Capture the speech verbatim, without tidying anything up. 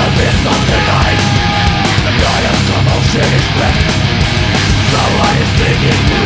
abyss of the night. The night of commotion is split. Someone is speaking to